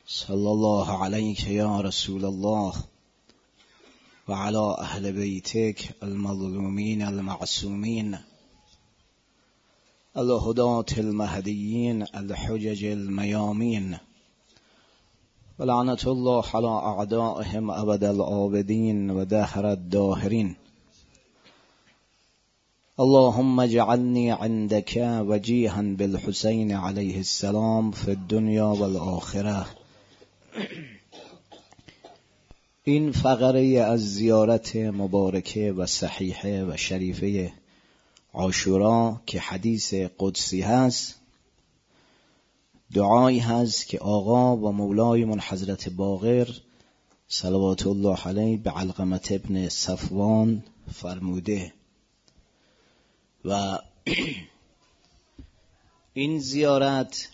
صلی الله علیک یا رسول الله و علی اهل بیتک المظلومین المعصومین الهداة المهدیین الحجج المیامین و لعنت الله علی اعدائهم ابد العابدین و دهر الداهرین. اللهم اجعلنی عندك وجیها بالحسین علیه السلام فی الدنیا والآخرة. این فقره از زیارت مبارکه و صحیحه و شریفه عاشورا که حدیث قدسی هست، دعایی هست که آقا و مولایمون حضرت باقر صلوات الله علیه به علقمة ابن صفوان فرموده و این زیارت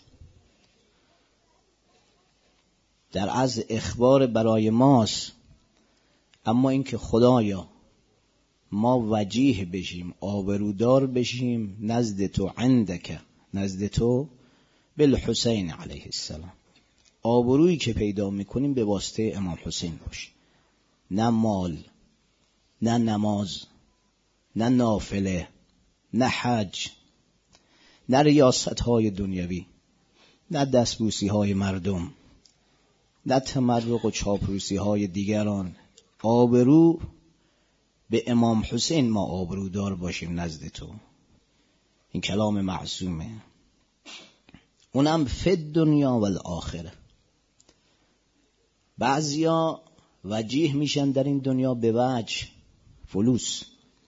در از اخبار برای ماست، اما اینکه خدایا ما وجیه بشیم، آبرودار بشیم نزد تو، عندک، نزد تو بالحسین علیه السلام. آبرویی که پیدا میکنیم به واسطه امام حسین باشه، نه مال، نه نماز، نه نافله، نه حج، نه ریاست های دنیوی، نه دستبوسی های مردم، نه تمرق و چاپلوسی های دیگران. آبرو به امام حسین ما آبرودار باشیم نزد تو. این کلام معصومه، اونم فی دنیا و الاخره. بعضیا وجیه میشن در این دنیا به وجه فلوس.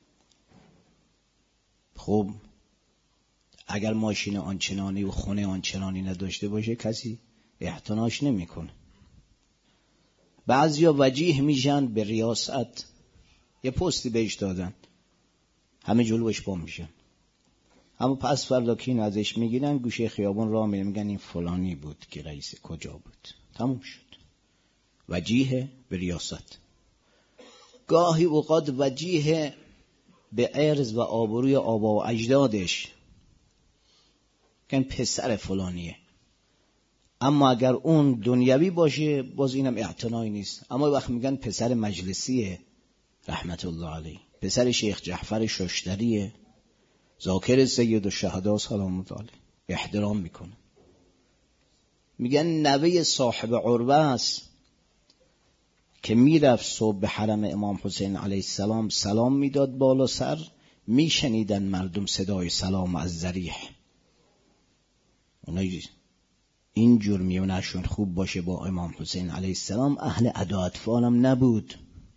خب اگر ماشین آنچنانی و خونه آنچنانی نداشته باشه کسی احتناش نمیکنه. بعضیا وجیه میشن به ریاست، یه پستی بهش دادن همه جلوش بام میشن، اما پس فردا که این ازش میگیرن گوشه خیابون راه میره میگن این فلانی بود که رئیس کجا بود. تموم شد. وجیه به ریاست. گاهی اوقات وجیه به عرض و آبروی آبا و اجدادش، که پسر فلانیه، اما اگر اون دنیوی باشه باز اینم اعتنایی نیست. اما وقت میگن پسر مجلسیه رحمت الله علیه، پسر شیخ جعفر ششتریه، ذاکر سید الشهدا سلام الله علیه، احترام میکنه. میگن نوه صاحب عروه است که میرفت صبح به حرم امام حسین علیه السلام سلام میداد بالا سر، میشنیدن مردم صدای سلام از ذریح. اونایی این جور میونشون خوب باشه با امام حسین علیه السلام، اهل ادا اطفال هم نبود.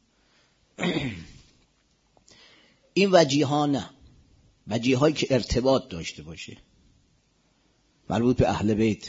این وجیها نه، وجیهایی که ارتباط داشته باشه، مربوط به اهل بیت.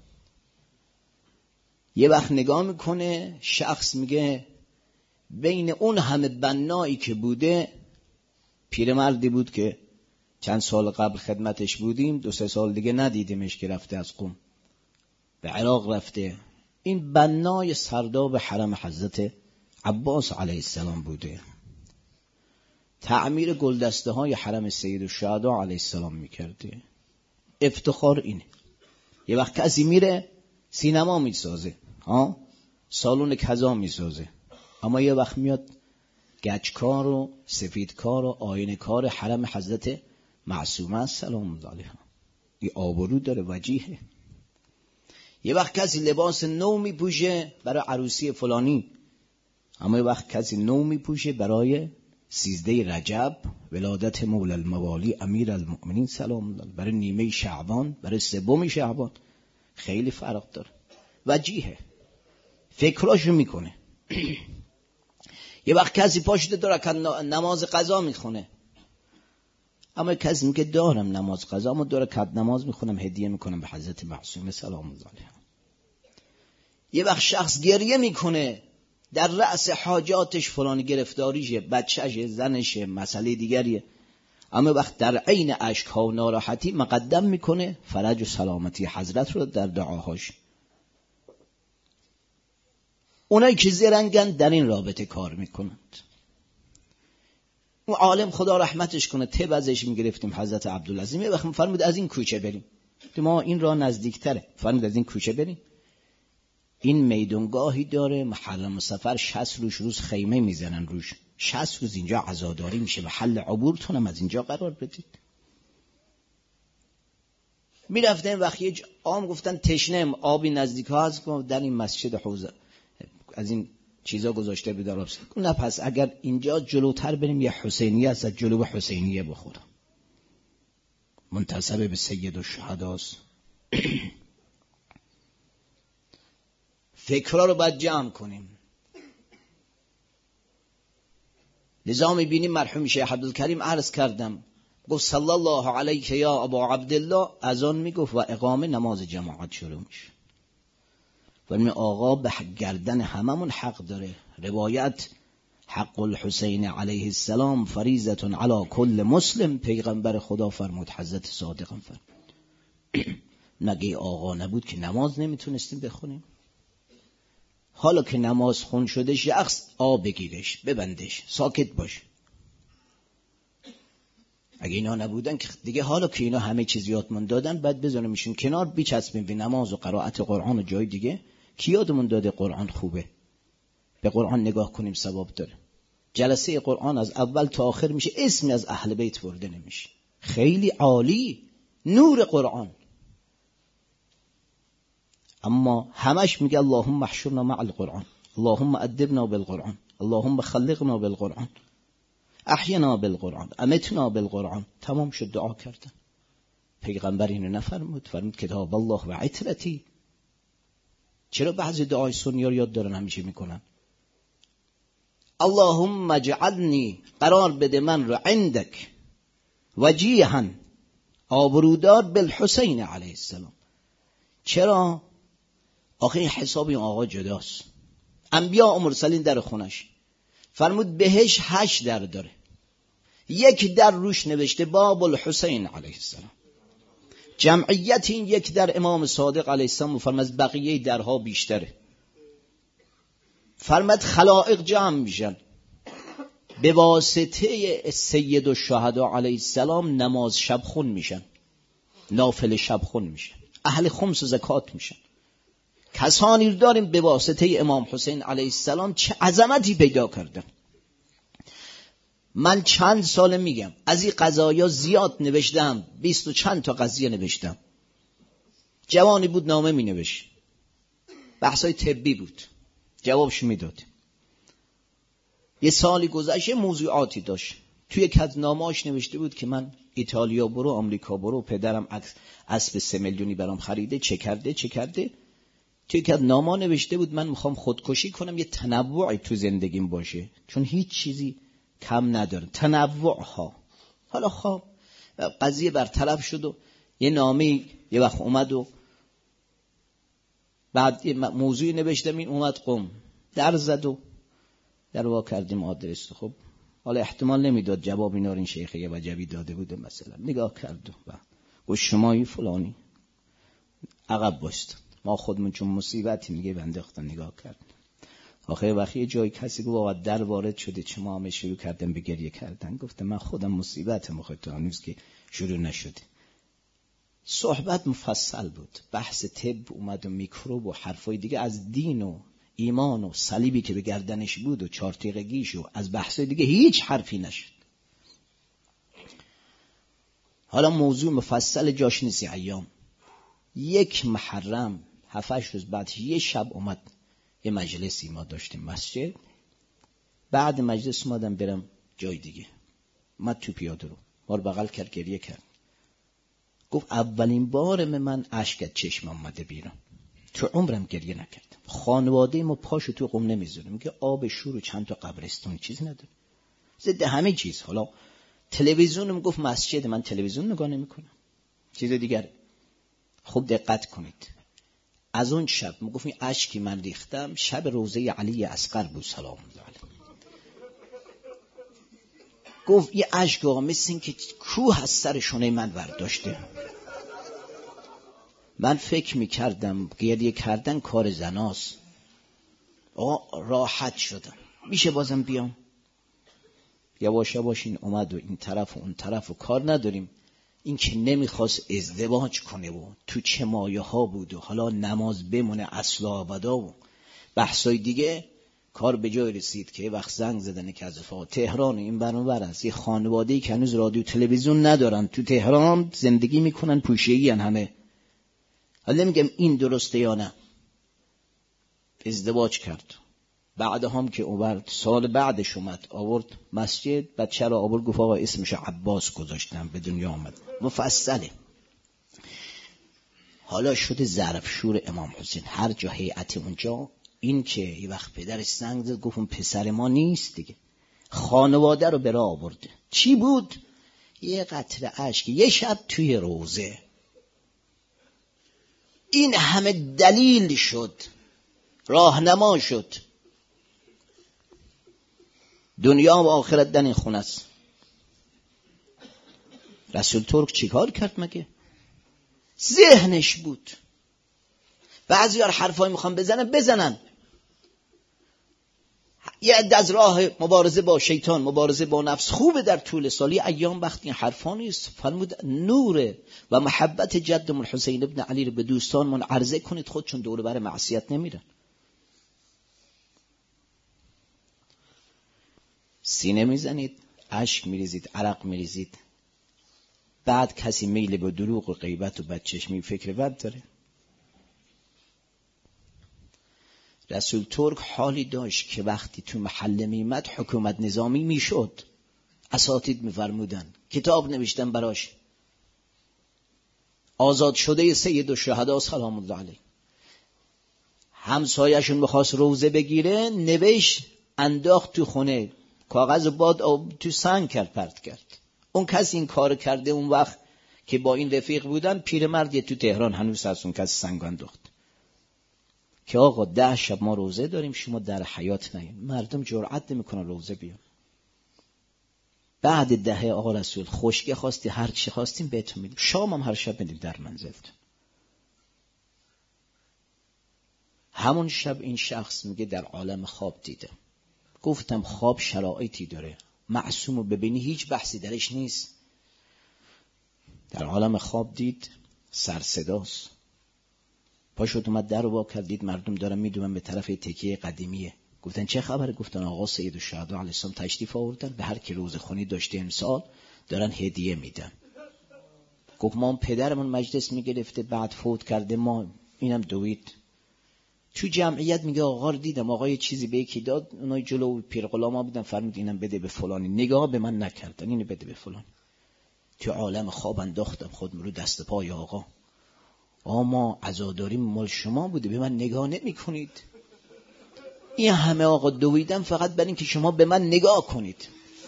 یه وقت نگاه میکنه شخص میگه بین اون همه بنایی که بوده، پیرمردی بود که چند سال قبل خدمتش بودیم، 2-3 سال دیگه ندیدیمش که رفته از قم به عراق رفته. این بنای سرداب حرم حضرت عباس علیه السلام بوده، تعمیر گلدسته های حرم سید الشهدا علیه السلام میکرده. افتخار اینه. یه وقت کسی میره سینما میسازه، سالن کذا میسازه، اما یه وقت میاد گچکار و سفیدکار و آینه‌کار حرم حضرت معصومه سلام الله علیها. این آبرو داره، وجیهه. یه وقت کسی لباس نو میپوشه برای عروسی فلانی، اما یه وقت کسی نو میپوشه برای 13 رجب ولادت مولا الموالی امیر المؤمنین سلام الله، برای نیمه شعبان، برای 3 شعبان. خیلی فرق داره. وجیهه، فکراشو میکنه. یه وقت کسی پاشده داره نماز قضا میخونه، اما کسی میگه دارم نماز قضا، اما داره کد نماز میخونم هدیه میکنم به حضرت معصومه سلام الله علیها. یه وقت شخص گریه میکنه در رأس حاجاتش، فلان گرفتاریشه، بچهشه، زنشه، مسئله دیگریه، اما وقت در عین اشک‌ها و ناراحتی مقدم میکنه فرج و سلامتی حضرت رو در دعاهاش. اونایی که زرنگن در این رابطه کار میکنند. اون عالم خدا رحمتش کنه تب ازش میگرفتیم حضرت عبدالعظیم، یه وقت فرمود از این کوچه بریم، ما این راه نزدیکتره، فرمود از این کوچه بریم. این میدونگاهی داره، محرم سفر 60 روز خیمه میزنن روش، 60 روز اینجا عزاداری میشه، محل عبورتونم از اینجا قرار بدید. میرفتن وقتی عام گفتن تشنه آبی نزدیک ها هست، در این مسجد حوزه از این چیزا گذاشته به درابس. نه پس اگر اینجا جلوتر بریم یه حسینیه است، جلو حسینیه بخورم، منتسب به سید الشهداست. فکرها رو باید جمع کنیم. لذا می‌بینیم مرحوم شیخ عبدالکریم عرض کردم، گفت صلی الله علیک یا ابا عبدالله، اذان میگفت و اقامه نماز جماعت شروع میشه. و این آقا به گردن هممون حق داره. روایت حق الحسین علیه السلام فریضة علی کل مسلم، پیغمبر خدا فرمود، حضرت صادق فرمود. نگه آقا نبود که نماز نمیتونستیم بخونیم؟ حالا که نماز خون شده، شخص آب بگیرش، ببندش، ساکت باش. اگه اینا نبودن که دیگه، حالا که اینا همه چیز یادمون دادن، بعد بذاریم میشون کنار، بیچسبیم به نماز و قرائت قرآن و جای دیگه. کی یادمون داده قرآن خوبه؟ به قرآن نگاه کنیم، ثواب داره. جلسه قرآن از اول تا آخر میشه، اسمی از اهل بیت برده نمیشه. خیلی عالی، نور قرآن. اما همش میگه اللهم احشرنا مع القرآن، اللهم ادبنا بالقرآن، اللهم خلقنا بالقرآن، احینا بالقرآن، امتنا بالقرآن. تمام شد، دعا کردن. پیغمبر اینو نفرمود؟ فرمود کتاب الله و عترتی. چرا بعضی دعای سنی رو یاد دارن همیشه میکنن؟ اللهم اجعلنی، قرار بده من رو، عندک وجیها، آبرودار، بالحسین علیه السلام. چرا؟ آخه حساب این آقا جداست. انبیاء و مرسلین در خونش فرمود بهش 8 در داره، یک در روش نوشته باب الحسین علیه السلام. جمعیت این یک در امام صادق علیه السلام، فرمود از بقیه درها بیشتره. فرمود خلائق جمع میشن به واسطه سید الشهدا علیه السلام، نماز شب خون میشن، نافل شب خون میشن، اهل خمس و زکات میشن. کسانی رو داریم به واسطه امام حسین علیه السلام چه عظمتی پیدا کردن. من چند سال میگم از این قضایا زیاد نوشتم، 20 و چند تا قضیه نوشتم. جوانی بود نامه می نوشت، بحثای طبی بود، جوابش میداد. یه سالی گذشته موضوعاتی داشت، توی یک از نامه‌اش نوشته بود که من ایتالیا برو، آمریکا برو، پدرم اسب 3 میلیونی برام خریده، چه کرده. توی یک از نامه‌ها نوشته بود من میخوام خودکشی کنم، یه تنوعی تو زندگیم باشه، چون هیچ چیزی کم نداره، تنوع ها. حالا خب قضیه برطرف شد و یه نامه یه وقت اومد و بعد یه موضوعی نوشتم، این اومد قم در زد و در واقع کردیم آدرس. خب حالا احتمال نمیداد جواب اینا رو این شیخ یه وجبی داده بوده، مثلا نگاه کرد و گفت شمایی فلانی، عقب باشت. ما خودمون چون مصیبتی میگه بنداختن، نگاه کرد. آخه وقتی یه جای کسی گفت آقا در وارد شده، چه ما همه شروع کردن به گریه کردن. گفتم من خودم مصیبتم، آخه هنوز که شروع نشده. صحبت مفصل بود، بحث طب اومد و میکروب و حرفای دیگه، از دین و ایمان و صلیبی که به گردنش بود و 4 تیغگیش و از بحثای دیگه هیچ حرفی نشد. حالا موضوع مفصل جاش نیست. ایام 1 محرم 7-8 روز بعد یه شب اومد یه مجلسی ما داشتیم مسجد، بعد مجلس اومدم برم جای دیگه، اومد تو پیاده رو ما رو بغل کرد، گریه کرد. گفت اولین بار من اشک از چشم اومده بیرون، تو عمرم گریه نکردم. خانواده ما پاشو تو قم نمیذاره، میگه آب شور و چند تا قبرستون چیز نداره، ضد همه چیز. حالا تلویزیونم گفت مسجد، من تلویزیون نگاه نمیکنم، چیز دیگه. خوب دقت کنید، از اون شب میگفت این اشکی من ریختم شب روزه علی اصغر بود سلام الله علیه. گفت یه اشک آقا مثل این که کوه از سر شونه من برداشته. من فکر میکردم گریه کردن کار زناست. آقا راحت شدم، میشه بازم بیام؟ یواش یواش این اومد و این طرف و اون طرف و کار نداریم. این که نمیخواست ازدواج کنه و تو چه مایه ها بود و حالا نماز بمونه اصلا ابدا و بحثای دیگه، کار به جای رسید که وقت زنگ زدن که از تهران این برانور است، یه خانواده‌ای که هنوز رادیو تلویزیون ندارن تو تهران زندگی میکنن، پوشه‌ای همه. حالا نمیگم این درسته یا نه، ازدواج کرد. بعد هم که اومد سال بعدش اومد آورد مسجد، بچه رو آورد گفت آقا اسمش عباس گذاشتم به دنیا آمد. مفصله. حالا شده ظرفشور امام حسین، هر جا هیئت اونجا. این که یه وقت پدرش زنگ زد گفت اون پسر ما نیست دیگه، خانواده رو به راه آورده. چی بود؟ یه قطره اشک یه شب توی روزه. این همه دلیل شد، راهنما شد. دنیا و آخرت در این خونه است. رسول ترک چیکار کرد مگه؟ ذهنش بود. بعضی‌ها حرفای میخوان بزنن. یه عده از راه مبارزه با شیطان، مبارزه با نفس خوبه در طول سالی. ایام وقتی این حرفا نیست. فرمود نور و محبت جدم الحسین ابن علی رو به دوستانمون عرضه کنید، خودشون دور بر معصیت نمیرن. سینه میزنید، اشک میریزید، عرق میریزید. بعد کسی میل به دروغ و غیبت و بدچشمی فکر بد داره؟ رسول ترک حالی داشت که وقتی تو محله میمد حکومت نظامی میشد. اساتید میفرمودن، کتاب نوشتن براش. آزاد شده سید الشهدا سلام الله علیه. همسایه‌شون میخواست روزه بگیره، نوشت انداخت تو خونه، کاغذ باد تو سنگ کرد، پرت کرد. اون کسی این کار کرده اون وقت که با این رفیق بودن، پیرمردی تو تهران هنوز هست، اون کسی سنگ انداخت که آقا 10 شب ما روزه داریم، شما در حیات نیم. مردم جرئت نمیکنن روزه بیان. بعد 10 آقا رسول خشکه خواستی هر چی خواستیم بهتون میدیم، شام هم هر شب میدیم در منزلتون. همون شب این شخص میگه در عالم خواب دیدم. گفتم خواب شرایطی داره، معصوم رو ببینی هیچ بحثی درش نیست. در عالم خواب دید سر صداست. پاشد اومد در رو وا کرد، دید مردم دارن میدونن به طرف تکیه قدیمیه. گفتن چه خبره؟ گفتن آقا سید الشهدا علیه السلام تشریف آوردن، به هر کی روزه خونی داشته امسال دارن هدیه میدن. گفت ما پدرمون مجلس میگرفته بعد فوت کرده، ما اینم دوید. تو جمعیت میگه آقا رو دیدم، آقا یه چیزی به یکی داد، اونای جلو پیر غلاما بودن، فرمود اینم بده به فلانی. نگاه به من نکردن، اینو بده به فلانی. تو عالم خواب انداختم خودم رو دست پای آقا. ما عزاداریم مال شما بوده، به من نگاه نمی کنید. این همه آقا دویدم فقط برای این که شما به من نگاه کنید.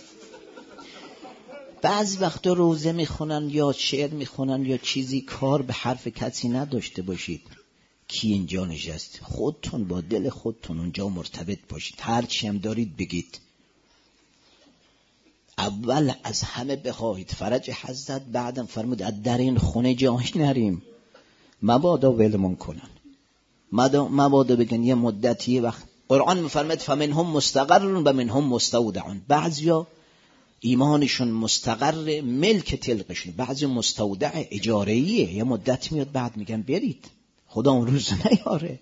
بعض وقتا روزه میخونن یا شعر میخونن یا چیزی، کار به حرف کسی نداشته باشید. کی اینجا نشست؟ خودتون با دل خودتون اونجا مرتبط باشید، هر چی هم دارید بگید. اول از همه بخواهید فرج حضرت، بعدم فرمود از در این خونه جایی نریم، مبادا ولمون کنن، مبادا بگن یه مدتی. وقت قرآن میفرماید فمنهم مستقر و منهم مستودع. بعضیا ایمانشون مستقر ملک تلقشون، بعضی مستودع اجاره‌ایه، یه مدت میاد بعد میگن برید، خدا اون روز نیاره.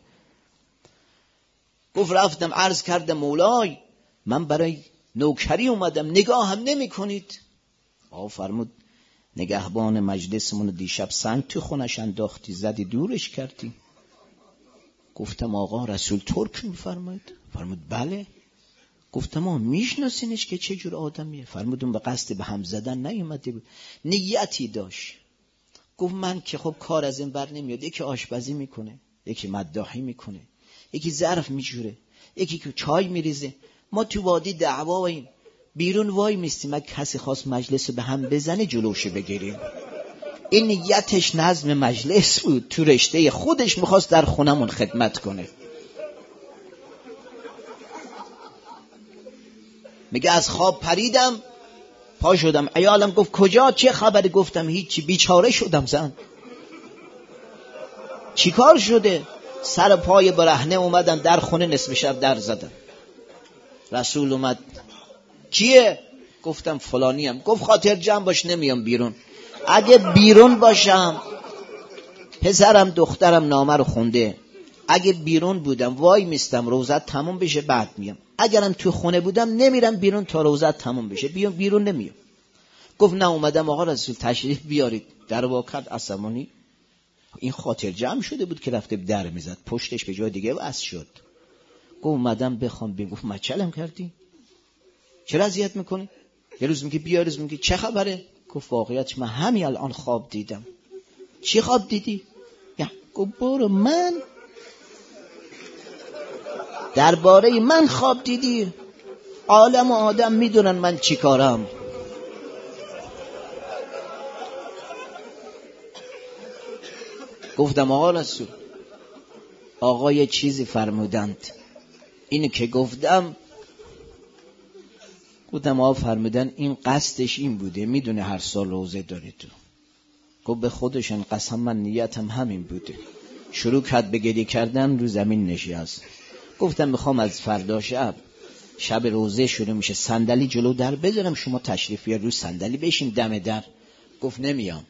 گفت رفتم عرض کردم مولای من برای نوکری اومدم، نگاه هم نمی کنید. فرمود نگهبان مجلسمون دیشب سنگ تو خونش انداختی، زدی دورش کردی. گفتم آقا رسول ترک میفرماید؟ فرمود بله. گفتم ما میشناسینش که چه جور آدمیه؟ فرمودون به قصد به هم زدن نیومده بود، نیتی داشت. گفت من که خب کار از این بر نمیاد، یکی آشپزی میکنه، یکی مداحی میکنه، یکی ظرف میجوره، یکی که چای میریزه. ما تو وادی دعواییم، بیرون وای میستیم، اگه کسی خواست مجلس به هم بزنه جلوش بگیریم. این نیتش نظم مجلس بود، تو رشته خودش میخواست در خونمون خدمت کنه. میگه از خواب پریدم، پا شدم، عیالم گفت کجا؟ چه خبر؟ گفتم هیچی، بیچاره شدم زن. چی کار شده؟ سر پای برهنه اومدم در خونه، نصف شب در زدم. رسول اومد، کیه؟ گفتم فلانیم. گفت خاطر جمع باش نمیام بیرون. اگه بیرون باشم، پسرم دخترم نامه رو خونده، اگه بیرون بودم وای میستم روزت تموم بشه بعد میام. اگرم تو خونه بودم نمیرم بیرون تا روزت تموم بشه، بیرون نمیام. گفت نه اومدم آقا رسول تشریف بیارید. در واقع عصبانی این خاطر جمع شده بود که رفته در میزد، پشتش به جای دیگه وصل شد. گفت اومدم بخوام بگم. گفت مچلم کردی؟ چرا اذیت میکنی؟ یه روز میگه بیا، روز میگه چه خبره؟ گفت واقعیتش من همین الان خواب دیدم. چی خواب دیدی؟ گفت برو، من درباره من خواب دیدی؟ عالم و آدم میدونن من چی کارم. گفتم آقا رسول، آقا یه چیزی فرمودند، اینو که گفتم آقا فرمودن این قصدش این بوده، میدونه هر سال روزه داری تو. گفت به خودشون قسم من نیتم همین بوده. شروع کرد به گریه کردن، رو زمین نشست. گفتم میخوام از فردا شب روزه شروع میشه، صندلی جلو در بذارم شما تشریف بیار رو صندلی بشین دم در. گفت نمیام.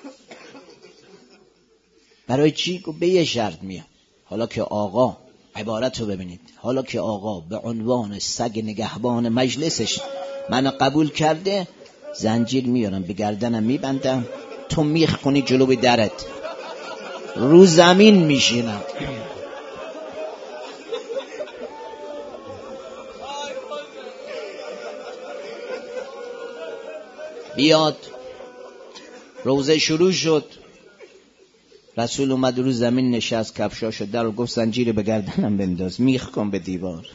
برای چی؟ گفت به یه شرط میام. حالا که آقا، عبارت رو ببینید، حالا که آقا به عنوان سگ نگهبان مجلسش منو قبول کرده، زنجیر میارم به گردنم میبندم، تو میخ کنی جلو به درت، رو زمین میشینم. بیاد روزه شروع شد، رسول اومد رو زمین نشست، کفشاشو در و گفت زنجیر به گردنم بنداز، میخ کن به دیوار.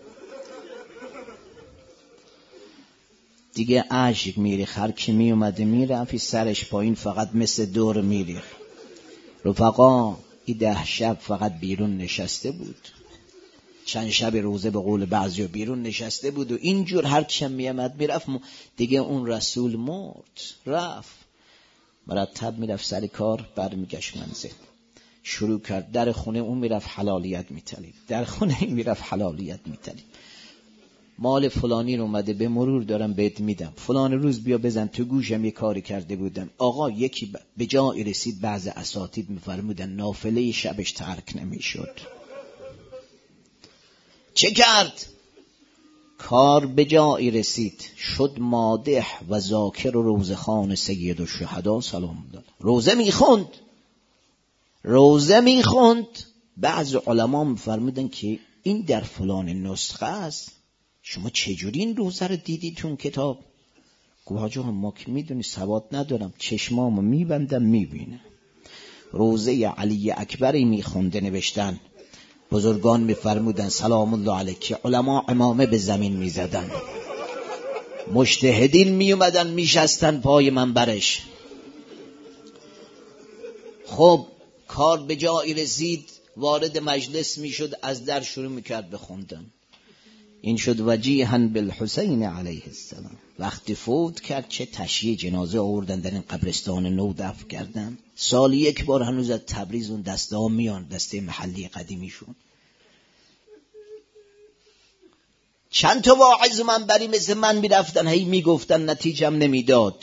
دیگه عشق میریخ، هر کی می اومده میرفت سرش پایین فقط مثل دور میریخ. رفقا این 10 شب فقط بیرون نشسته بود، چند شب روزه به قول بعضی بیرون نشسته بود و اینجور هر چم میامد میرفت. دیگه اون رسول مرد رفت، مرتب میرفت سر کار، برمیگشت منزل، شروع کرد در خونه اون میرفت حلالیت میتلید، در خونه این میرفت حلالیت میتلید. مال فلانی رو اومده به مرور دارم بهت میدم، فلان روز بیا بزن تو گوشم، یه کاری کرده بودم. آقا یکی به جایی رسید، بعض اساتید میفرمودن نافله شبش ترک نمیشد. چه کرد؟ کار به جایی رسید، شد مادح و ذاکر و روزخوان سید الشهدا سلام داد. روزه میخوند. بعض علما میفرمودن که این در فلان نسخه است، شما چجوری این روزه رو دیدیتون کتاب؟ گفت حاجی ما که میدونی سواد ندارم، چشمامو میبندم میبینم. روزه علی اکبری میخونده، نوشتن بزرگان میفرمودن سلام الله علیک، علما امامه به زمین میزدن، مجتهدین میومدن میشستن پای منبرش. خب کار به جایی رسید، وارد مجلس میشد، از در شروع میکرد بخوندن. این شد وجیها بالحسین علیه السلام. وقتی فوت کرد چه تشییع جنازه آوردن در این قبرستان نو دفن کردن. سالی یک بار هنوز از تبریز اون دسته ها میان، دسته محلی قدیمیشون. چند تا واعظ منبری مثل من میرفتن، هی میگفتن، نتیجم نمیداد.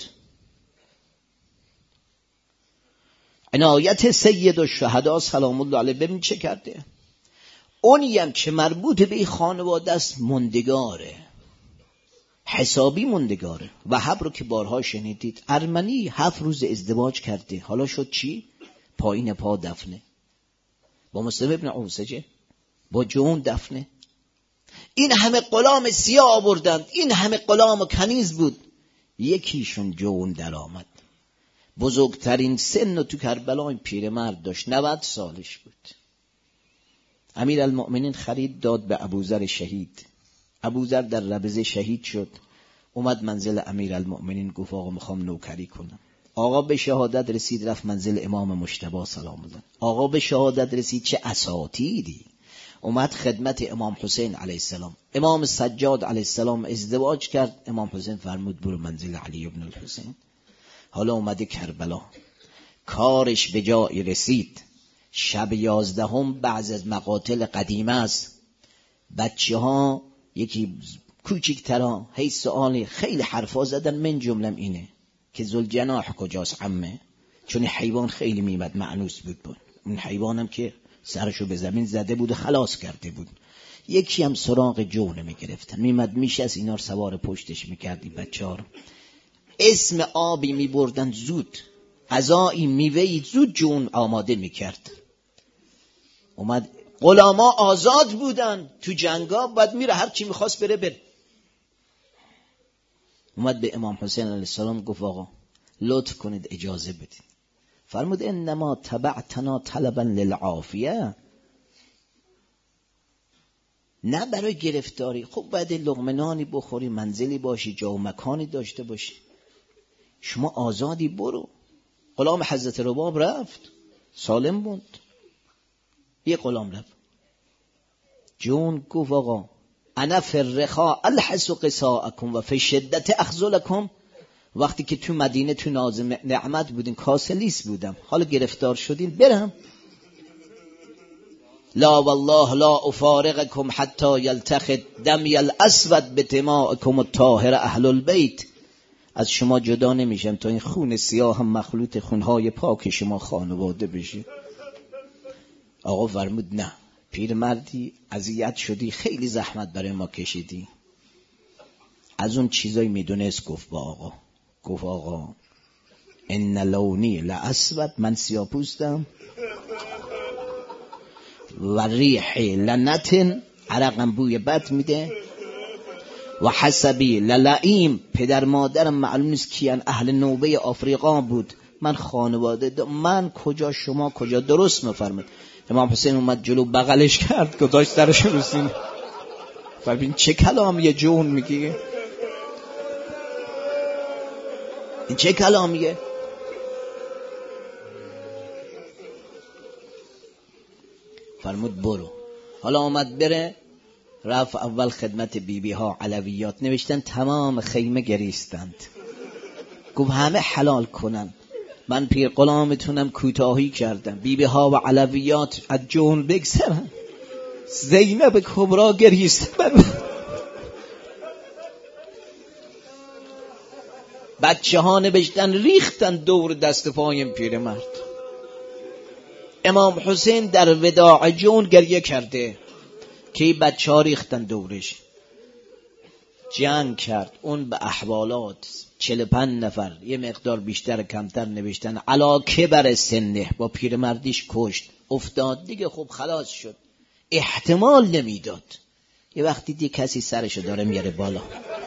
عنایت سید الشهدا سلام الله علیه ببین چه کرده. اونی هم که مربوط به این خانواده است مندگاره، حسابی مندگاره. وهب رو که بارها شنیدید، ارمنی 7 روز ازدواج کرده، حالا شد چی؟ پایین پا دفنه. با مسلم ابن اوسجه، با جون دفنه. این همه غلام سیاه آوردند، این همه غلام و کنیز بود، یکیشون جون در آمد. بزرگترین سن تو کربلا این پیرمرد داشت، 90 سالش بود. امیرالمؤمنین خرید داد به ابوذر شهید. ابوذر در ربضه شهید شد. اومد منزل امیرالمؤمنین، گفت آقا میخوام نوکری کنم. آقا به شهادت رسید، رفت منزل امام مجتبی سلام الله. آقا به شهادت رسید، چه اساتیدی. اومد خدمت امام حسین علیه السلام. امام سجاد علیه السلام ازدواج کرد، امام حسین فرمود برو منزل علی ابن الحسین. حالا اومده کربلا، کارش به جایی رسید. شب 11 بعض از مقاتل قدیمه است، بچه ها یکی کوچکترا هی سوالی خیلی حرفا زدن، من جملم اینه که ذوالجناح کجاست عمه؟ چون این حیوان خیلی میمد معنوس بود. اون حیوانم که سرشو به زمین زده بود و خلاص کرده بود. یکی هم سراغ جون میگرفتن، میمد میشست اینا رو سوار پشتش میکردی بچه‌ها رو. اسم آبی میبردن زود، غذایی میوهی زود جون آماده میکرد. اومد غلاما آزاد بودن تو جنگا، بعد میره هر چی میخواست بره. اومد به امام حسین علیه السلام گفت آقا لطف کنید اجازه بدید. فرمود انما تبعتنا طلبا للعافیه، نه برای گرفتاری. خب بعد لقمه نانی بخوری، منزلی باشی، جا و مکانی داشته باشی، شما آزادی برو. غلام حضرت رباب رفت سالم بود، یه غلام رفت جون گفت آقا انا فی الرخاء الحس قصاءکم و فی شدت اخذلکم. وقتی که تو مدینه تو ناز نعمت بودین کاسلیس بودم، حالا گرفتار شدین برم. لا والله لا افارقکم حتی یلتخط دمی الاسود بدمائکم الطاهر اهل البیت. از شما جدا نمیشم تا این خون سیاه هم مخلوط خونهای پاک شما خانواده بشه. آقا فرمود نه، پیرمردی اذیت شدی، خیلی زحمت برای ما کشیدی. از اون چیزایی میدونست گفت آقا ان لونی لاسود، من سیاپوستم، و ریح لنتن، عرقم بوی بد میده، و حسبی للعیم، پدر مادرم معلوم نیست کیان، اهل نوبه آفریقا بود، من خانواده من کجا شما کجا. درست میفرمید. امام حسین اومد جلو بغلش کرد، گذاشت سرش رو سینه. ببین چه کلامیه جون میگه، این چه کلامیه. فرمود برو. حالا اومد بره، رفت اول خدمت بیبی ها علویات، نوشتن تمام خیمه گریستند. گفت همه حلال کنن، من پیر غلامتونم کوتاهی کردم، بیبی ها و علویات از جون بگذرن. زینب کبرا گریست. بچه ها نوشتن ریختن دور دست پای پیرمرد. امام حسین در وداع جون گریه کرده که بچه ها ریختن دورش. جنگ کرد، اون به احوالات 45 نفر، یه مقدار بیشتر کمتر نوشتن علا کبر سنه، با پیرمردیش کشت. افتاد دیگه، خب خلاص شد. احتمال نمیداد یه وقتی دیگه کسی سرشو داره میاره بالا.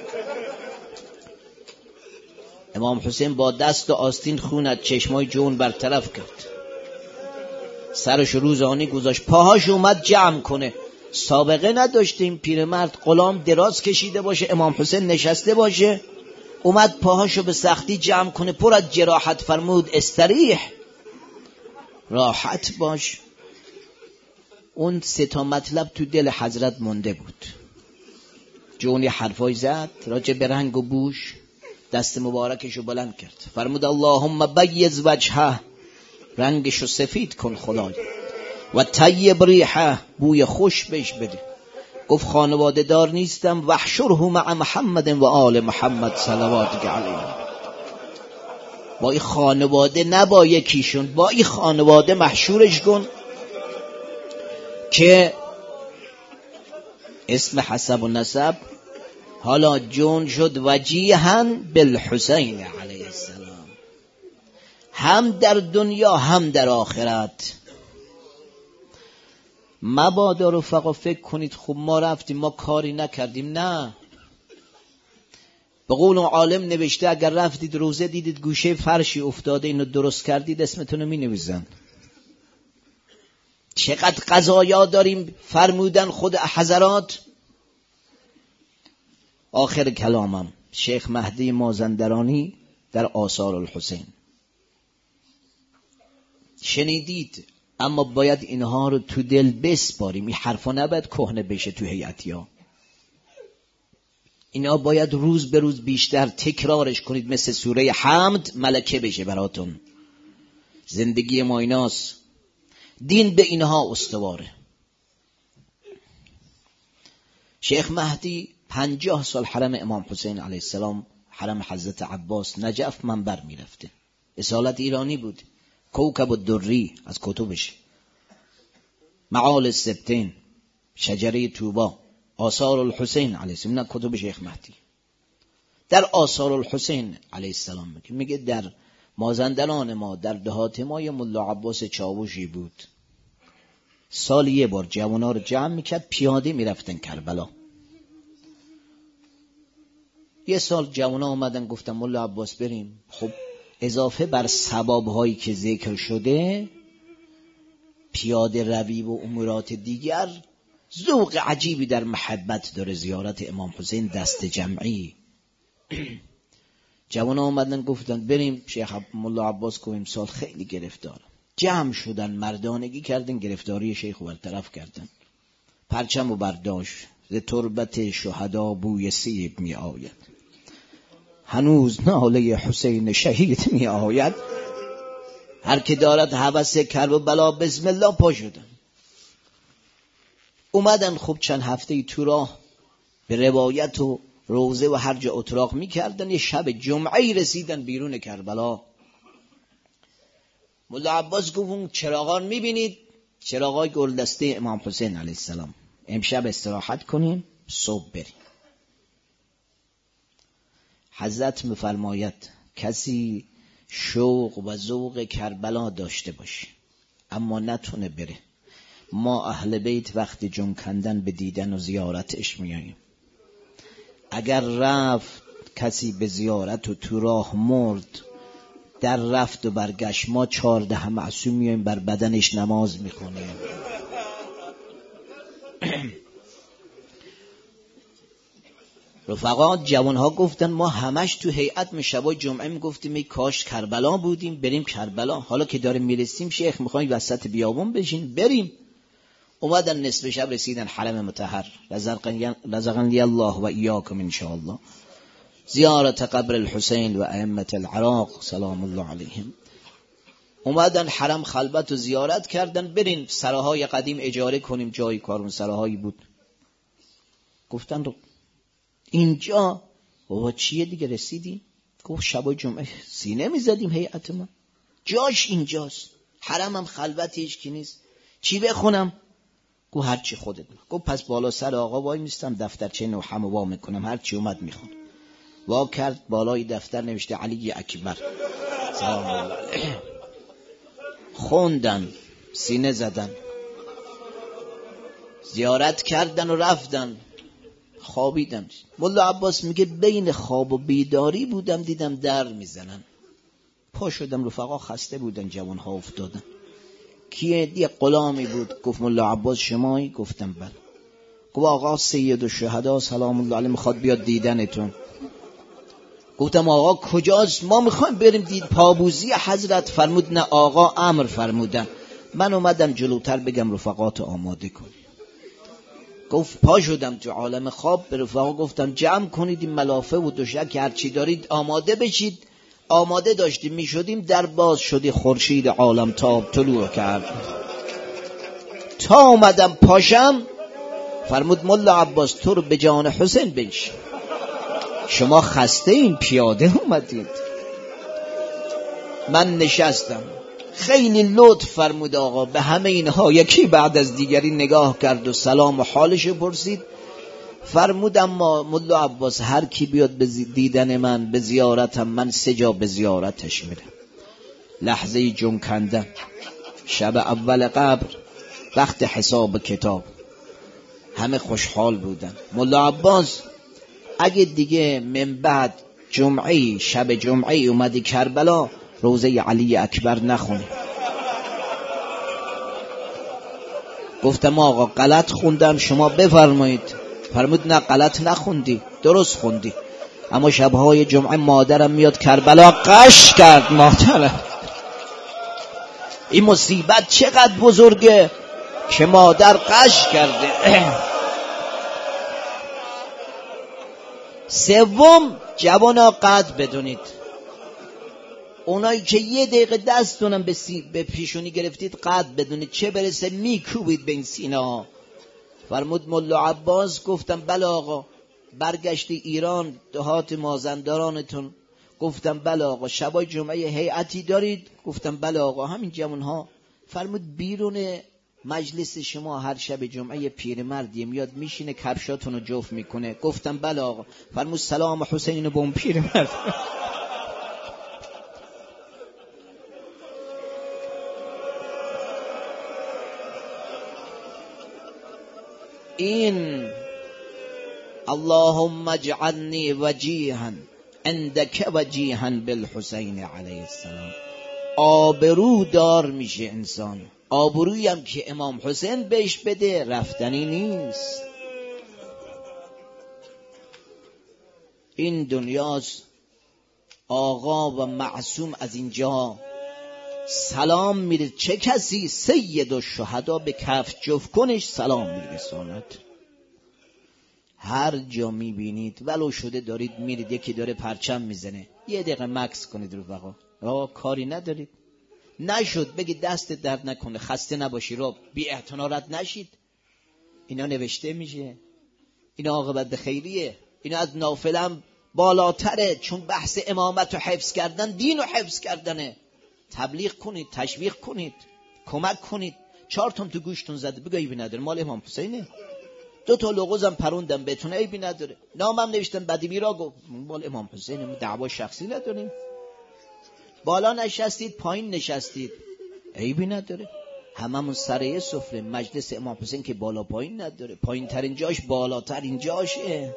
امام حسین با دست و آستین خون از چشمای جون برطرف کرد، سرش روزانی گذاشت، پاهاش اومد جمع کنه. سابقه نداشته این پیرمرد، غلام دراز کشیده باشه، امام حسین نشسته باشه، اومد پاهاشو به سختی جمع کنه، پر از جراحت. فرمود استریح، راحت باش. اون 3 مطلب تو دل حضرت مونده بود. جونی حرفای زد راجع به رنگ و بوش، دست مبارکشو بلند کرد، فرمود اللهم بیض وجهه، رنگشو سفید کن خدای، و طیب ریحه، بوی خوش بهش بده. گفت خانواده دار نیستم، وحشره مع محمد و آل محمد صلوات علیه. با این خانواده، نه با یکیشون، با این خانواده محشورش کن که اسم حسب و نسب. حالا جون شد وجیها بالحسین علیه السلام، هم در دنیا هم در آخرت. مبادا رفقا فکر کنید خب ما رفتیم ما کاری نکردیم. نه، به قول عالم نوشته اگر رفتید روزه دیدید گوشه فرشی افتاده اینو درست کردید اسمتونو می نویسن. چقدر قضایا داریم فرمودن خود حضرات. آخر کلامم شیخ مهدی مازندرانی در آثار الحسین شنیدید، اما باید اینها رو تو دل بسپاریم. این حرفا نباید کهنه بشه تو هیئتیا، اینا باید روز به روز بیشتر تکرارش کنید، مثل سوره حمد ملکه بشه براتون. زندگی ما ایناست، دین به اینها استواره. شیخ مهدی 50 سال حرم امام حسین علیه السلام حرم حضرت عباس نجف منبر میرفته. اصالت ایرانی بود. کوکب الدری از کتبش، معال السبتین، شجره طوبا، آثار الحسین علیه السلام، نه کتب شیخ مهدی. در آثار الحسین علیه السلام میگه در مازندران ما، در دهات ما یه ملا عباس چاوشی بود، سال یه بار جوانا رو جمع میکرد، پیاده میرفتن کربلا. یه سال جوانا اومدن گفتن ملا عباس بریم. خب اضافه بر ثواب‌هایی که ذکر شده، پیاده روی و امورات دیگر، ذوق عجیبی در محبت داره زیارت امام حسین دست جمعی. جوانا اومدن گفتن بریم شیخ ملا عباس کو امسال خیلی گرفتار. جمع شدن، مردانگی کردن، گرفتاری شیخ رو برطرف کردن، پرچم و برداشت. ز تربت شهدا بوی سیب می آید، هنوز ناله حسین شهید می آید. هر که دارد هوس کرب و بلا بسم الله پا شدن. اومدن خب چند هفته تو راه به روایت و روزه و هر جا اتراق می کردن. یه شب جمعه رسیدن بیرون کربلا. مولا عباس گفت اون چراغان می بینید؟ چراغای گلدسته امام حسین علیه السلام. امشب استراحت کنیم، صبح بریم. حضرت میفرماید کسی شوق و ذوق کربلا داشته باشه اما نتونه بره، ما اهل بیت وقتی جون کندن به دیدن و زیارتش میاییم. اگر رفت کسی به زیارت و تو راه مرد، در رفت و برگشت ما 14 معصوم میاییم بر بدنش نماز میخونیم. رفقا جوانها گفتن ما همش تو هیئت می شبای جمعه میگفتیم ای کاش کربلا بودیم، بریم کربلا. حالا که داریم میرسیم شیخ میخوایم وسط بیابون بشین، بریم. اومدن نصف شب رسیدن حرم مطهر، رزقنی الله و ایاکم ان شاء الله، زیارت قبر الحسین و ائمه العراق سلام الله علیهم. اومدن حرم خلوت و زیارت کردن. برین سراهای قدیم اجاره کنیم، جای کارون سراهایی بود. گفتن اینجا بابا چیه دیگه رسیدیم؟ گفت شبای جمعه سینه میزدیم هیئت ما، جاش اینجاست، حرمم خلوتی هیچ کی نیست، چی بخونم؟ گفت هر چی خودت. گفت پس بالا سر آقا وای میستم، دفترچه نوحم وا میکنم، هر چی اومد میخونم. وا کرد، بالای دفتر نوشته علی اکبر سلام الله علیه. خوندن، سینه زدن، زیارت کردن و رفتن، خوابیدم. مولا عباس میگه بین خواب و بیداری بودم، دیدم در میزنن. پا شدم، رفقا خسته بودن، جوانها افتادن. کیه؟ یه غلامی بود. گفت مولا عباس شمایی؟ گفتم بله. گفت آقا سید الشهدا سلام الله علیه میخواد بیاد دیدنتون. گفتم آقا کجاست؟ ما میخوایم بریم دید پابوزی حضرت. فرمود نه آقا امر فرمودن. من اومدم جلوتر بگم رفقات آماده کن. گفت پا شدم تو عالم خواب، به رفقا گفتم جمع کنید این ملافه و دوشک هر چی دارید آماده بشید. آماده داشتیم میشدیم، در باز شدی، خورشید عالم تاب طلوع کرد. تا اومدم پاشم فرمود مولا عباس تو رو به جان حسین بنش، شما خسته این پیاده اومدید. من نشستم. خیلی لطف فرمود آقا به همه اینها یکی بعد از دیگری نگاه کرد و سلام و حالش پرسید. فرمود اما مولا عباس هر کی بیاد به دیدن من، به زیارتم، من 3 جا به زیارتش میرم. لحظه جون کندن، شب اول قبر، وقت حساب کتاب، همه خوشحال بودن. مولا عباس اگه دیگه من بعد جمعه، شب جمعه اومدی کربلا، روزه علی اکبر نخونی. گفتم آقا غلط خوندم، شما بفرمایید. فرمود نه غلط نخوندی، درست خوندی، اما شبهای جمعه مادرم میاد کربلا. قش کرد مادرم. این مصیبت چقدر بزرگه که مادر قش کرده. 3 جوانا قدر بدونید، اونایی که 1 دقیقه دستونم به پیشونی گرفتید قدر بدونید، چه برسه میکوبید به این سینه ها. فرمود مولا عباس. گفتم بله آقا. برگشتی ایران دهات مازندرانتون؟ گفتم بله آقا. شبای جمعه هیئتی دارید؟ گفتم بله آقا. همین جوانها. فرمود بیرون مجلس شما هر شب جمعه پیرمردی میاد میشینه کفشاتون رو جفت میکنه؟ گفتم بله آقا. فرمود سلام حسین بن پیرمرد. این اللهم اجعلنی وجیها عندك وجیها بالحسین علیه السلام. آبرو دار میشه انسان. آبرویی هم که امام حسین بهش بده رفتنی نیست. این دنیاست. آقا و معصوم از اینجا سلام میره. چه کسی؟ سید الشهدا به کف جفت کنش سلام میرساند. هر جا میبینید ولو شده دارید میرید یکی داره پرچم میزنه، یه دقیقه مکس کنید رفقا. آقا کاری ندارید؟ نشد بگید دست درد نکنه، خسته نباشی، رو بی اعتنارت نشید. اینا نوشته میشه، اینا عاقبت خیریه، اینا از نافلم بالاتره، چون بحث امامت رو حفظ کردن دین رو حفظ کردنه. تبلیغ کنید، تشویق کنید، کمک کنید. 4 تا تو گوشتون زده، بگو عیبی نداره، مال امام حسینه. 2 تا لغوزم پروندم بهتون، عیبی نداره. نامم نوشتن بدی میرا، گفت مال امام حسینه، دعوا شخصی نداریم. بالا نشستید پایین نشستید، عیبی نداره. هممون سر یه سفره. مجلس امام حسین که بالا پایین نداره، پایین ترین جاش بالاتر این جاشه.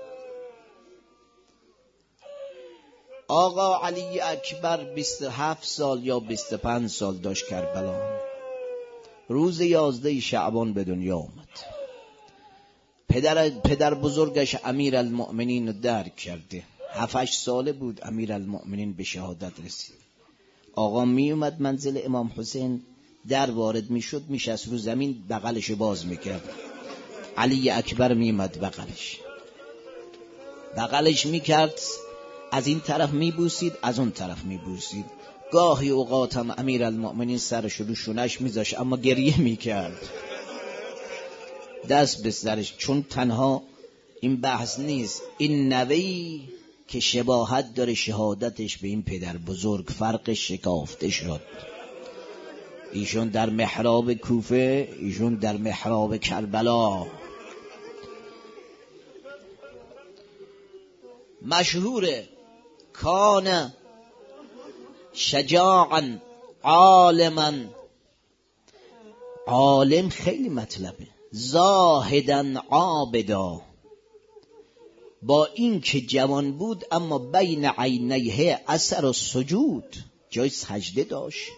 آقا علی اکبر 27 سال یا 25 سال داشت کربلا. روز 11 شعبان به دنیا آمد. پدر بزرگش امیرالمؤمنین رو درک کرده. 7-8 ساله بود امیرالمؤمنین به شهادت رسید. آقا می اومد منزل امام حسین، در وارد می شد، میشست رو زمین، بغلش باز میکرد. علی اکبر می اومد بغلش میکرد، از این طرف میبوسید، از اون طرف میبوسید. گاهی اوقاتم امیرالمؤمنین سرش رو شونش میذاشت، اما گریه میکرد دست به سرش. چون تنها این بحث نیست، این نوی که شباهت داره شهادتش به این پدر بزرگ، فرق شکافته شد. ایشون در محراب کوفه، ایشون در محراب کربلا. مشهوره کان شجاعا عالما. عالم خیلی مطلبه. زاهدن عابدا. با این که جوان بود اما بین عینیه اثر و سجود، جای سجده داشت.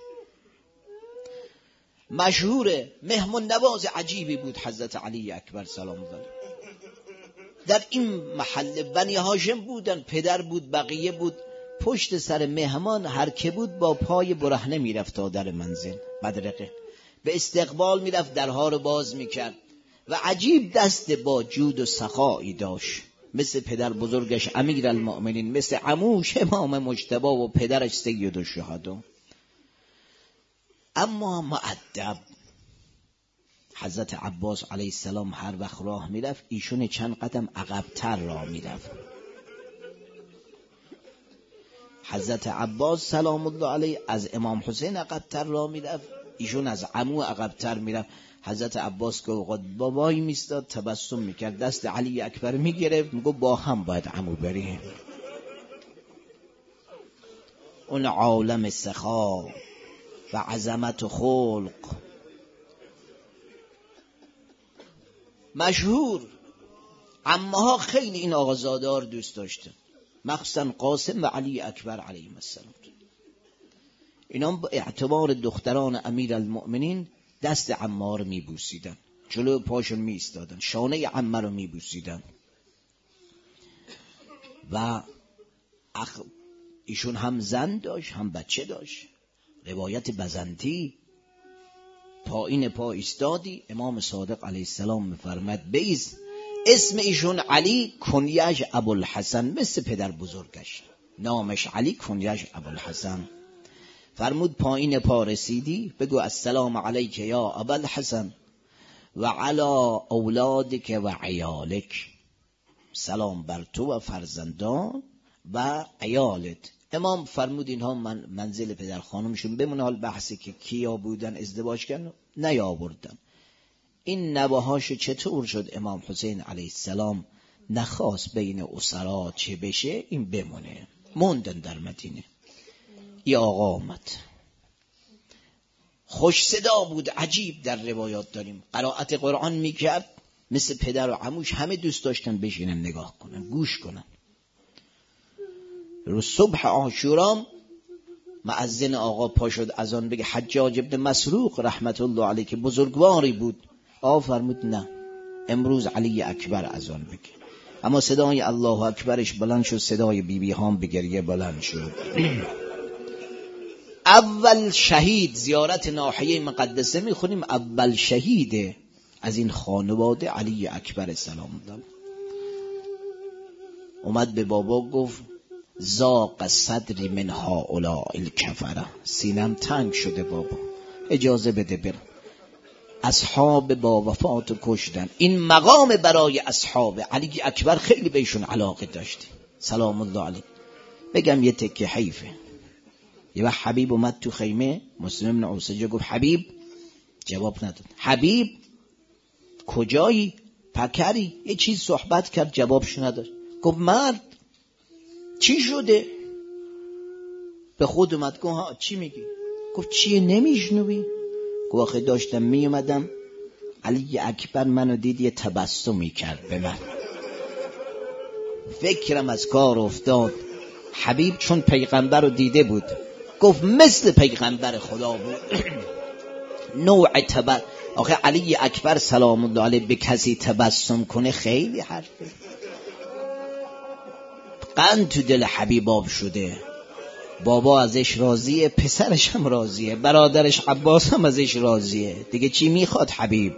مشهوره مهمون نواز عجیبی بود حضرت علی اکبر سلام الله علیه. در این محل بنی هاشم بودن، پدر بود، بقیه بود. پشت سر مهمان هر که بود با پای برهنه میرفت تا در منزل بدرقه، به استقبال میرفت، درها رو باز میکرد و عجیب دست با جود و سخایی داشت، مثل پدر بزرگش امیرالمؤمنین، مثل عموش امام مجتبی و پدرش سید الشهدا. اما مؤدب. حضرت عباس علیه السلام هر وقت راه میرفت ایشون چند قدم عقب‌تر راه میرفت. حضرت عباس سلام الله علیه از امام حسین عقب‌تر راه میرفت، ایشون از عمو عقب‌تر میرفت. حضرت عباس که اوقات بابایی میستاد تبسم میکرد، دست علی اکبر میگرفت، میگو با هم باید عمو بریم. اون عالم سخا و عظمت و خلق. مشهور عمها خیلی این آقازادار دوست داشتن، مخصوصا قاسم و علی اکبر علیهم السلام. اینا با اعتبار دختران امیرالمؤمنین دست عمه رو میبوسیدن، جلو پاشون میستادن، شانه عمه رو میبوسیدن. و ایشون هم زن داشت هم بچه داشت. روایت بزنتی، پایین پا ایستادی، امام صادق علیه السلام میفرماد بیز. اسم ایشون علی، کنیش ابوالحسن، مثل پدر بزرگش نامش علی، کنیش ابوالحسن. فرمود پایین پا رسیدی بگو السلام علیک یا ابوالحسن و علی اولادک و عیالک. سلام بر تو و فرزندان و عیالت. امام فرمود اینها منزل پدر خانمشون بمونه، حال بحثی که کیا بودن ازدواج کردن نیاوردن. این نواهاش چطور شد امام حسین علیه السلام نخواست بین اسرا چه بشه، این بمونه، موندن در مدینه. ای آقا آمد، خوش صدا بود، عجیب در روایات داریم، قرائت قرآن میکرد، مثل پدر و عموش همه دوست داشتن بشینن نگاه کنن، گوش کنن. رو صبح عاشورا مؤذن آقا پا شد از آن بگه حجاج ابن مسروق رحمت الله علیه که بزرگواری بود، آقا فرمود نه، امروز علی اکبر از آن بگه. اما صدای الله اکبرش بلند شد، صدای بیبی هام به گریه بلند شد. اول شهید، زیارت ناحیه مقدسه میخونیم، اول شهیده از این خانواده علی اکبر سلام الله. اومد به بابا گفت زاق صدری من هؤلاء الکفره، سینم تنگ شده بابا، اجازه بده برم. اصحاب با وفات کشتن، این مقام برای اصحاب علی اکبر خیلی بهشون علاقه داشتی سلام الله علیه. بگم یه تکه حیفه، یه وقت حبیب اومد تو خیمه، مسلم بن عوسجه گفت حبیب، جواب نداد. حبیب کجایی؟ پکری؟ یه چیز صحبت کرد، جوابش نداد. گفت مرد چی شده؟ به خود اومد گفت ها چی میگی؟ گفت چیه نمیشنوی؟ گفت آخه داشتم میومدم علی اکبر منو دید یه تبسمی کرد به من، فکرم از کار افتاد. حبیب چون پیغمبر رو دیده بود گفت مثل پیغمبر خدا بود. نوع آخه علی اکبر سلام الله علیه به کسی تبسم کنه خیلی حرفه. قند تو دل حبیب آب شده، بابا ازش راضیه، پسرش هم راضیه، برادرش عباس هم ازش راضیه، دیگه چی میخواد حبیب؟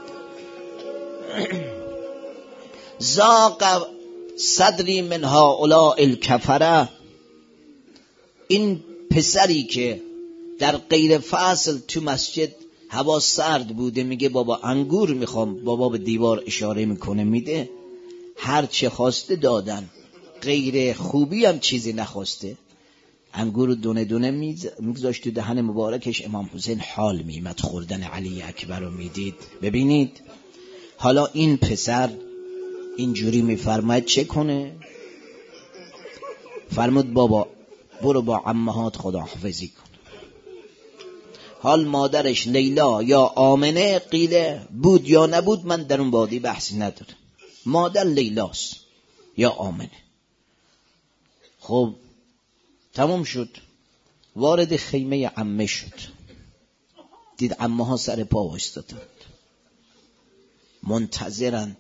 زاق صدری من هؤلاء الکفره، این پسری که در غیر فصل تو مسجد هوا سرد بوده میگه بابا انگور میخوام، بابا به دیوار اشاره میکنه میده، هر چه خواسته دادن، غیر خوبی هم چیزی نخواسته. انگور دونه دونه میگذاشت تو دهن مبارکش. امام حسین حال میمد خوردن علی اکبر رو میدید. ببینید حالا این پسر اینجوری میفرماید چه کنه؟ فرمود بابا برو با عمهات خداحافظی کن. حال مادرش لیلا یا آمنه قیله بود یا نبود، من در اون وادی بحثی ندارم، مادر لیلاست یا آمنه. خب تمام شد، وارد خیمه عمه شد، دید عمه ها سر پا وایستادند منتظرند.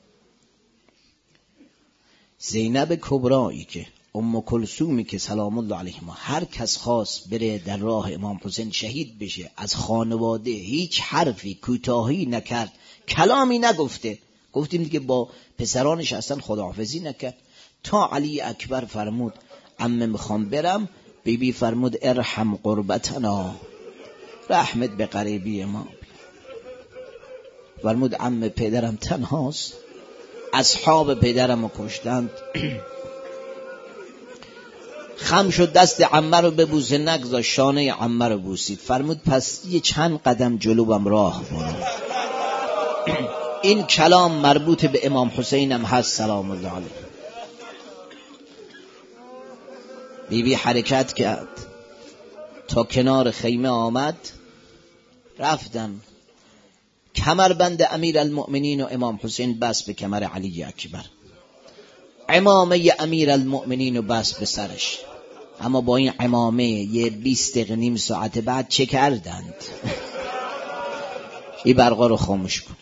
زینب کبرایی که ام کلثومی که سلام الله علیهما هر کس خواست بره در راه امام حسین شهید بشه، از خانواده هیچ حرفی کوتاهی نکرد، کلامی نگفته. گفتیم دیگه با پسرانش اصلا خداحافظی نکرد تا علی اکبر فرمود عمه میخوام برم. بیبی فرمود ارحم قربتنا، رحمت به قریبی ما. فرمود عمه پدرم تنهاست، اصحاب پدرم رو کشتند. خم شد دست عمه رو ببوسه، نگذاشت، شانه عمه رو بوسید. فرمود پس یه چند قدم جلوم راه برو. این کلام مربوط به امام حسین هم هست سلام الله علیه. بیبی حرکت کرد تا کنار خیمه آمد، رفتم کمربند امیر المؤمنین و امام حسین بس به کمر علی اکبر، عمامه امیر المؤمنین و بس به سرش. اما با این عمامه یه 20 دقیقه نیم ساعت بعد چه کردند؟ این برقا رو خاموش کنید.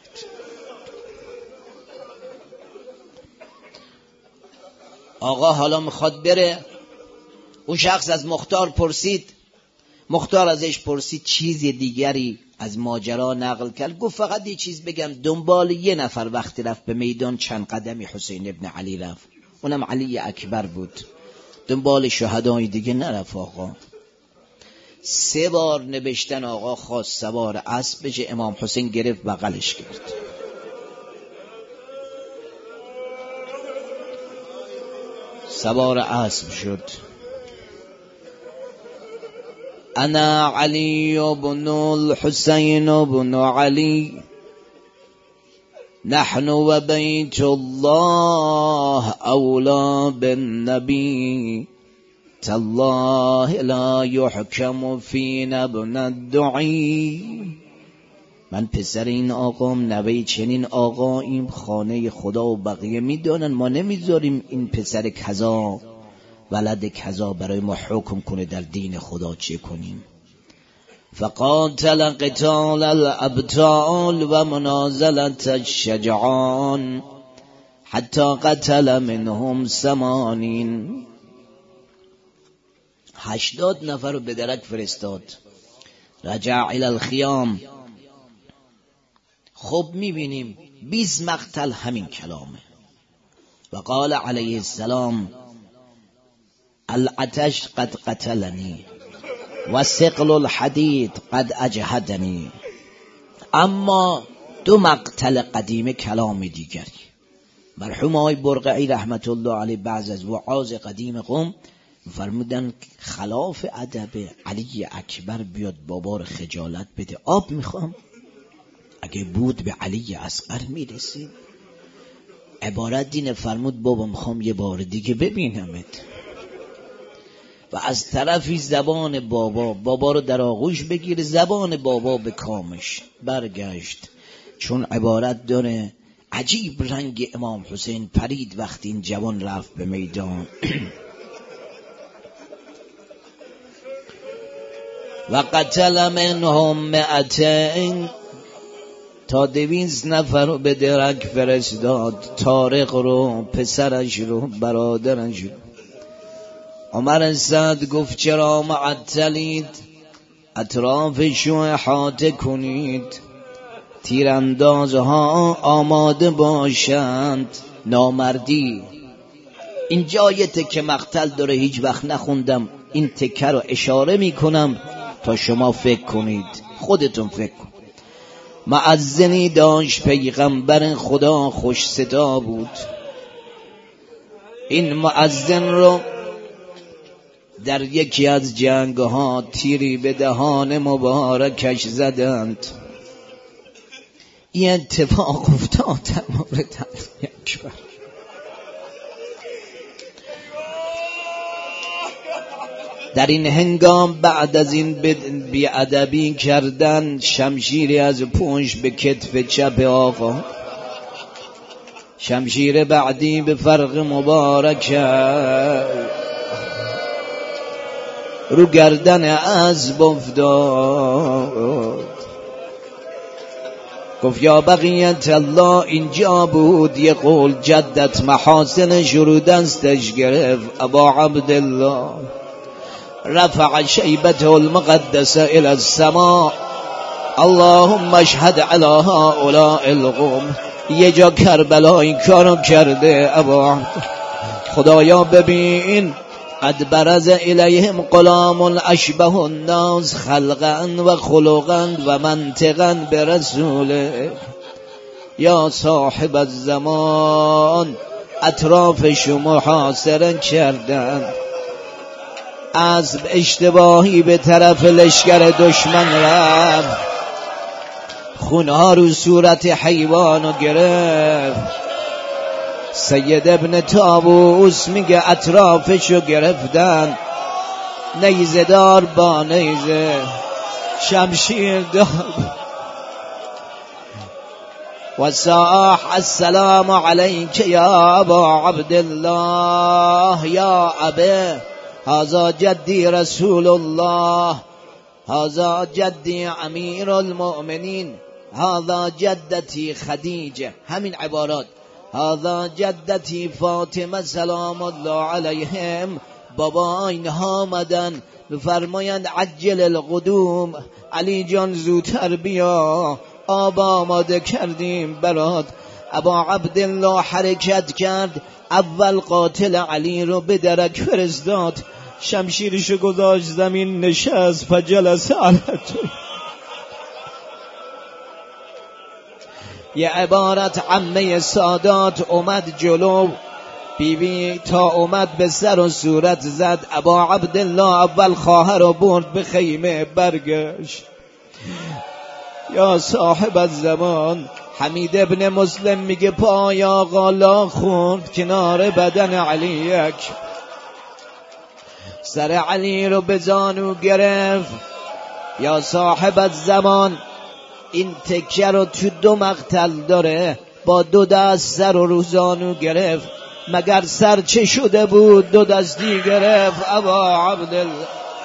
آقا حالا میخواد بره. اون شخص از مختار پرسید، مختار ازش پرسید چیز دیگری از ماجرا نقل کرد. گفت فقط یه چیز بگم، دنبال یه نفر وقتی رفت به میدان چند قدمی حسین ابن علی رفت، اونم علی اکبر بود، دنبال شهدای دیگه نرفت. آقا 3 بار نوشتن آقا خواست سوار اسب بشه، امام حسین گرفت بغلش کرد. سوار اسب شد. انا علی بن الحسین بن علی نحن و بیت الله اولا بالنبی تالله لا يحكم فينا ابن الدعی. من پسر این آقام، نوه چنین آقاییم، خانه خدا و بقیه میدانن، ما نمیذاریم این پسر کذا ولد کذا برای ما حکم کنه در دین خدا چه کنیم. فقاتل قتال الابطال و منازلت الشجعان حتی قتل منهم 80. 80 نفر رو به درک فرستاد. رجع الى الخیام. خب میبینیم 20 مقتل همین کلامه. و قال علیه السلام العطش قد قتلنی و ثقل الحدید قد اجهدنی. اما 2 مقتل قدیم کلام دیگری. مرحوم آقای برقعی رحمت الله علیه بعض از وعاظ قدیم قوم فرمودن خلاف ادب علی اکبر بیاد بابا رو خجالت بده، آب میخوام. اگه بود به علی اصغر میرسید. عبارت دینه، فرمود بابا میخوام یه بار دیگه ببینمت. و از طرفی زبان بابا رو در آغوش بگیر، زبان بابا به کامش برگشت. چون عبارت داره عجیب رنگ امام حسین پرید وقتی این جوان رفت به میدان. و قتل منهم 200 تا 200 نفر رو به درک فرستاد. طارق رو، پسرش رو، برادرش رو. عمر سعد گفت چرا معطلید؟ اطرافشو احاطه کنید، تیراندازها آماده باشند. نامردی. این جای تکه مقتل داره، هیچ وقت نخوندم، این تکه رو اشاره میکنم تا شما فکر کنید، خودتون فکر کنید. مؤذنی داشت پیغمبر خدا، خوش صدا بود. این مؤذن رو در یکی از جنگها تیری به دهان مبارکش زدند. این اتفاق افتاد در مورد علی اکبر. در این هنگام بعد از این بیادبی کردن، شمشیری از پشت به کتف چپ آقا، شمشیر بعدی به فرق مبارک رو گردن اسب افتاد. گفت یا بقیت الله اینجا بود. یه قول جدت محاسن شروع دستش گرفت. ابا عبدالله رفع شیبته المقدسه الى السماء. اللهم اشهد علی هؤلاء القوم. یه جا کربلا این کارو کرده. ابا خدایا ببین قد برز الیهم غلام اشبه الناس خلقا و خلقا و منطقا برسوله. یا صاحب الزمان اطرافشو محاصره کردن. اسب اشتباهی به طرف لشکر دشمن رفت، خونها رو صورت حیوانو گرفت. سید ابن طاووس میگه اطرافشو گرفتن، نیزه دار با نیزه، شمشیر دار و صاح السلام علیک یا ابا عبدالله یا ابه هذا جدی رسول الله، هذا جدی امیر المؤمنین، هذا جدتی خدیجه. همین عبارات. هذا جدتی فاطمه سلام الله علیهم. بابا اینها آمدن بفرمایند عجل القدوم، علی جان زودتر بیا، آب آماده کردیم برات. ابا عبدالله حرکت کرد، اول قاتل علی رو به درک فرستاد، شمشیرشو گذاشت زمین، نشست فجلس علت. یه عبارت عمه سادات اومد جلو، بیبی تا اومد به سر و صورت زد. ابا عبدالله اول خواهر رو برد به خیمه برگشت. یا صاحب الزمان، حمید ابن مسلم میگه پای آقا لا خورد کنار بدن علی یک. سر علی رو به زانو گرفت. یا صاحب الزمان، این تکه رو تو 2 مقتل داره. با 2 دست سر رو زانو گرفت. مگر سر چه شده بود 2 دستی گرفت. ابا عبدالله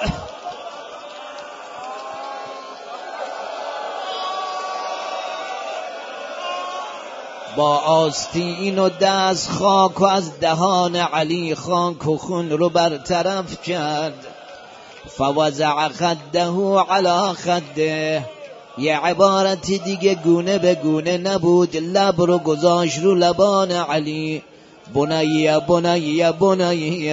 با آستین و دست خاک و از دهان علی خاک و خون رو برطرف کرد. فوضع خده علی خده، یه عبارت دیگه گونه به گونه نبود. لب رو گذاشت رو لبان علی. بنی بنی بنی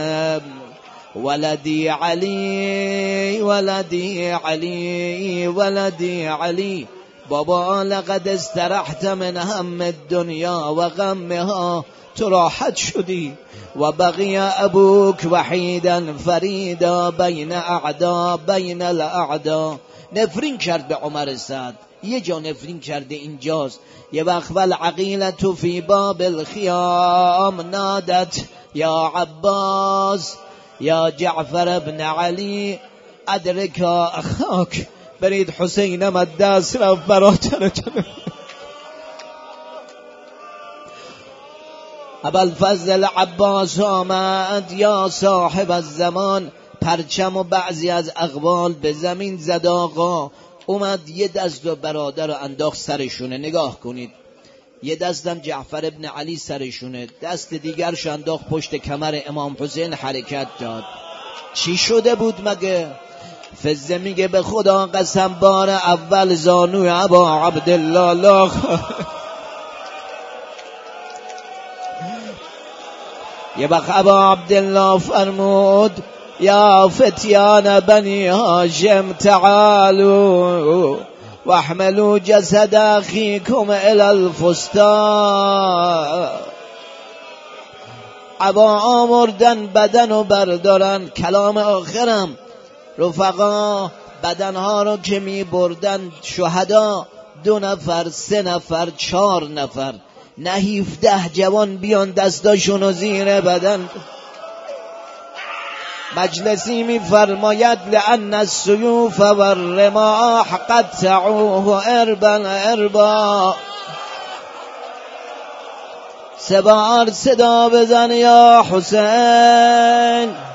ولدی علی ولدی علی ولدی علی. بابا لقد استرحت من هم الدنیا و غمها، تو راحت شدی. و بقی ابوک وحیدا فریدا بین اعدا بین الاعدا. نفرین کرد به عمر سعد، یه جا نفرین کرده اینجاست. یه وقت والعقیلة فی باب الخیام نادت یا عباس یا جعفر ابن علی ادرکا اخاک. برید حسینم از دست رفت برادر. ابوالفضل عباس آمد. یا صاحب الزمان، پرچم و بعضی از اقوال به زمین زد. آقا اومد یه دست و برادر رو انداخت سرشونه. نگاه کنید، یه دستم جعفر ابن علی سرشونه، دست دیگرش انداخت پشت کمر امام حسین حرکت داد. چی شده بود مگه؟ فزه میگه به خدا قسم بار اول زانوی ابا عبدالله لاخ. یه وقت ابا عبدالله فرمود یا فتیان بنی هاشم تعالوا واحملوا جسد اخیکم الی الفسطاط. ابا آمردن بدن و بردارن. کلام آخرم رفقا، بدنها رو که می بردن شهدا 2 نفر 3 نفر 4 نفر، نه 17 جوان بیان دستاشونو زیر بدن. مجلسی می فرماید لأن السیوف و الرماح قطعوه اربا اربا. 3 بار صدا بزن یا حسین.